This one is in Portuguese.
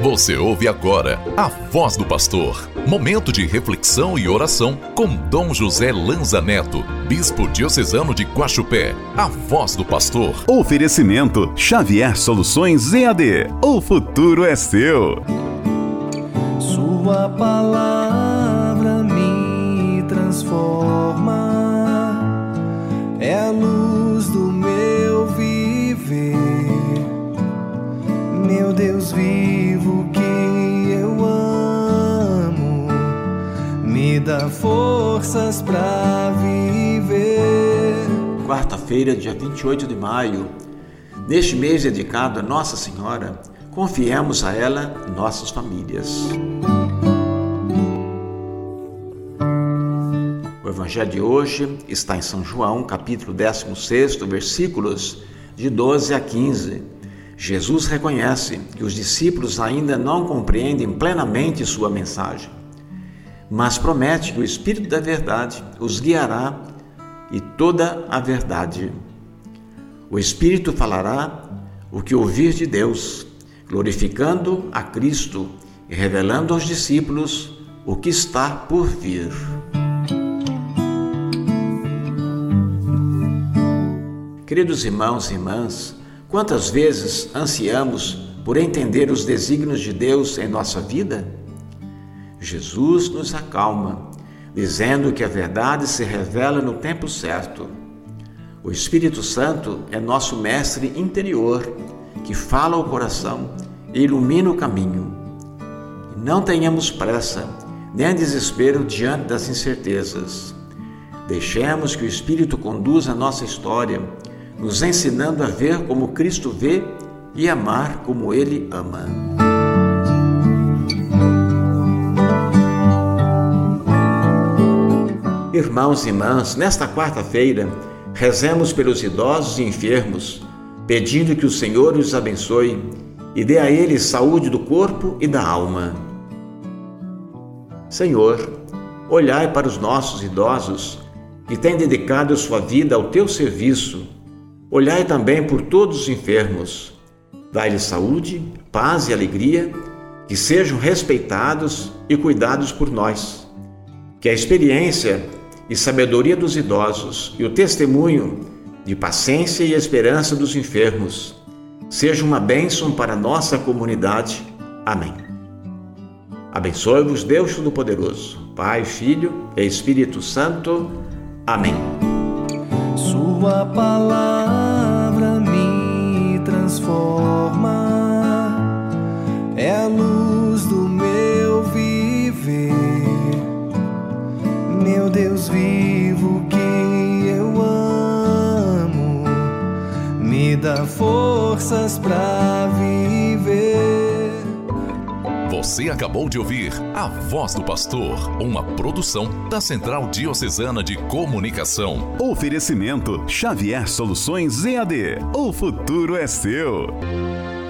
Você ouve agora a Voz do Pastor. Momento de reflexão e oração com Dom José Lanza Neto, Bispo Diocesano de Guaxupé. A Voz do Pastor. Oferecimento Xavier Soluções EAD. O futuro é seu. Sua palavra me transforma, é a luz do meu viver. Meu Deus vivo que eu amo, me dá forças pra viver. Quarta-feira, dia 28 de maio, neste mês dedicado a Nossa Senhora, confiemos a ela nossas famílias. O Evangelho de hoje está em São João, capítulo 16, versículos de 12 a 15. Jesus reconhece que os discípulos ainda não compreendem plenamente sua mensagem, mas promete que o Espírito da Verdade os guiará e toda a verdade. O Espírito falará o que ouvir de Deus, glorificando a Cristo e revelando aos discípulos o que está por vir. Queridos irmãos e irmãs, quantas vezes ansiamos por entender os desígnios de Deus em nossa vida? Jesus nos acalma, dizendo que a verdade se revela no tempo certo. O Espírito Santo é nosso mestre interior, que fala ao coração e ilumina o caminho. Não tenhamos pressa, nem desespero diante das incertezas. Deixemos que o Espírito conduza a nossa história, nos ensinando a ver como Cristo vê e amar como Ele ama. Irmãos e irmãs, nesta quarta-feira, rezemos pelos idosos e enfermos, pedindo que o Senhor os abençoe e dê a eles saúde do corpo e da alma. Senhor, olhai para os nossos idosos que têm dedicado a sua vida ao teu serviço. Olhai também por todos os enfermos. Dai-lhes saúde, paz e alegria, que sejam respeitados e cuidados por nós. Que a experiência e sabedoria dos idosos e o testemunho de paciência e esperança dos enfermos seja uma bênção para a nossa comunidade. Amém. Abençoe-vos Deus Todo-Poderoso, Pai, Filho e Espírito Santo. Amém. Sua palavra me transforma, é a luz do meu viver. Meu Deus vivo que eu amo, me dá forças pra viver. Você acabou de ouvir A Voz do Pastor, uma produção da Central Diocesana de Comunicação. Oferecimento Xavier Soluções EAD. O futuro é seu.